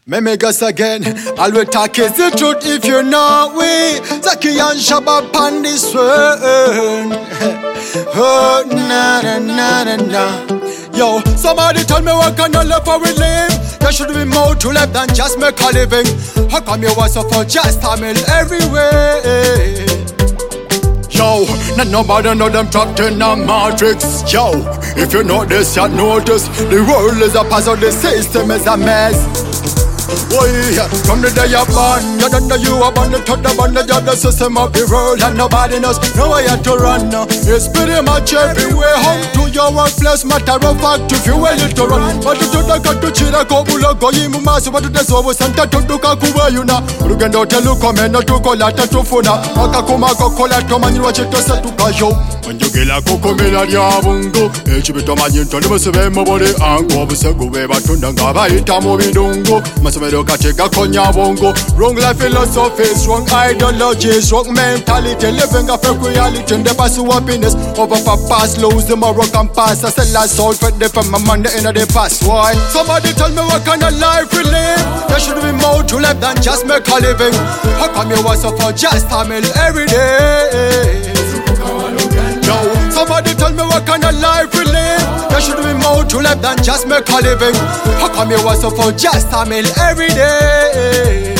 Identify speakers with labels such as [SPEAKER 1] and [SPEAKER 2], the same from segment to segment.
[SPEAKER 1] Me make us again. All we talk is the truth if you're not we. Zaki and Shabab on this one. Oh, na na na na na. Yo, somebody tell me what kind of life I will live. There should be more to live than just make a living. How come you want so for just Tamil everywhere? Yo, not nobody know them trapped in a matrix. Yo, if you know this, you notice the world is a puzzle, the system is a mess. Oh yeah, from the day you're born, you don't know you are born to the bond, you're the system of the world, and nobody knows no way to run. It's pretty much everywhere. Home to your workplace, matter of fact, if you will to run. But you don't got to cheat a couple of going mass, but there's always Santa to do Kakuba, you know. You can not tell you come and not to call at a tofuna. Akakuma Kokola Toman, you watch it to set to Kajo. When you get a Kokomela Yabungo, Echibitoman, to the Sevemobody, and go over Segway, but Tundanga, Itamovindungo, Masamedo Kacheka Konya Bongo. Wrong life philosophies, wrong ideologies, wrong mentality, living a fake reality, and the pursuit of happiness over past lose the Moroccan past. I said last soul for the from my Monday in the past. Why? Somebody tell me what kind of life we live. There should be more to live than just make a living. How come you want so for just Tamil every day? Yo, somebody tell me what kind of life we live. There should be more to live than just make a living. How come you want so for just Tamil every day?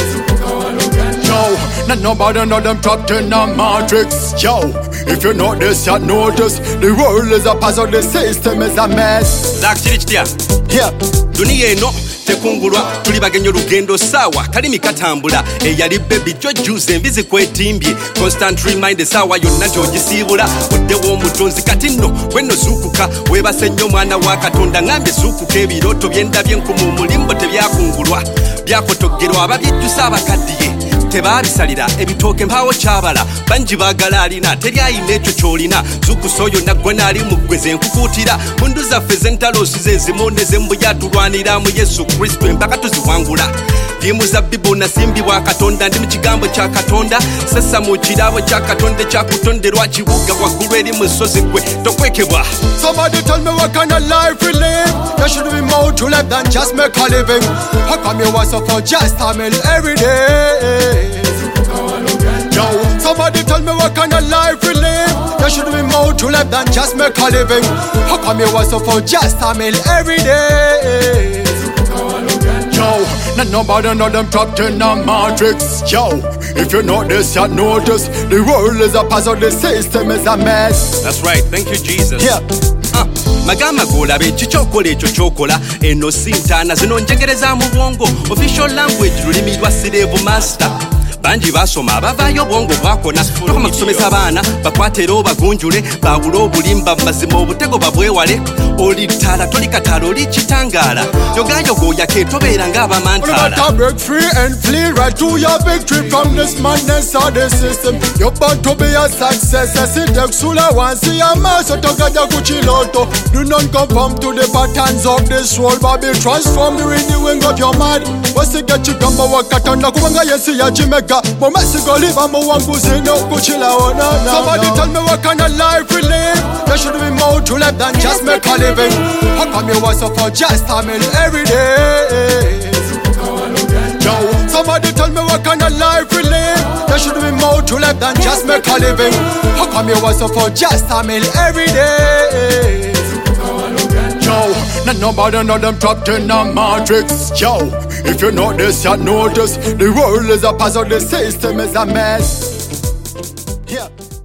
[SPEAKER 1] Yo, not nobody know them trapped in a matrix. Yo, if you know this, you notice the world is a puzzle, the system is a mess.
[SPEAKER 2] Zach Chirichtia.
[SPEAKER 1] Yeah.
[SPEAKER 2] Dunia eno tekungulwa tuli bagenye olugendo sawa kalimi katambula eyali baby jo juice envizi kwetimbye constant reminder sawa yonna gyogisiibula oddewo omutonzi kati nno bwenno zuukuka weebase nnyo omwana wa katonda ngambye zuukuka ebirooto byendabye nkumu omulimbo tebyakungulwa byakotoggerwa ababyejjusa abakaddiye tebabisalira ebitooke mpaawo kyabala bangi baagala alina teryayina ekyo kyolina zukusa oyo naggwe naali muggweze enkukuutira mundu zaffe z'entalosi ze ezimu ne z'embuya tulwanira mu yesu kristo empaka tuziwangula ndi muzabbibu nasimbibwa katonda ndi mu kigambo kya katonda sessa mu kirabo kya katonda ekyakutonderwa kibuga waggulu eri mu nsozi gwe tokwekebwa.
[SPEAKER 1] Somebody tell me what kind of life we live. There should be more to live than just make a living. How come you want so for just Tamil every day? Yo, somebody tell me what kind of life we live. There should be more to live than just make a living. How come you want so for just Tamil every day? Yo, not nobody know them trapped in a matrix. Yo, if you know this, you notice the world is a puzzle, the system is a mess.
[SPEAKER 2] That's right, thank you Jesus.
[SPEAKER 1] Yeah.
[SPEAKER 2] Magama golabe ekyo kyokola ekyo kyokola eno sintaana zino njegereza mu bwongo official language lulimi lwa slave master bangi basoma abavaayo obwongo bwakona tokoma kusomesa abaana bakwate era obagunjule bawule obulimba mazima obutego babwewale oli ttaala toli kataala oli kitangaala yogayoga oyake tobeera ng'abamantaala.
[SPEAKER 1] Break free and flee right to your victory from this madness of the system. You're bound to be a success. Asidekusula wansi amaso tokaja kuchiloto. Do not conform to the patterns of this world, but be transformed the renewing of your mind. Wasiga chigamba wakatanda kubanga yesi ya chimeka. Momesigo liva muwanguzi no kuchila wana. Somebody tell me what kind of life we live. There should be more to live than just make a living. How come you want so for just Tamil every day? Yo, somebody tell me what kind of life we live. There should be more to live than just make a living. How come you want so for just Tamil every day? Yo, not nobody know them trapped in a matrix. Yo, if you know this, you notice the world is a puzzle, the system is a mess. Yeah.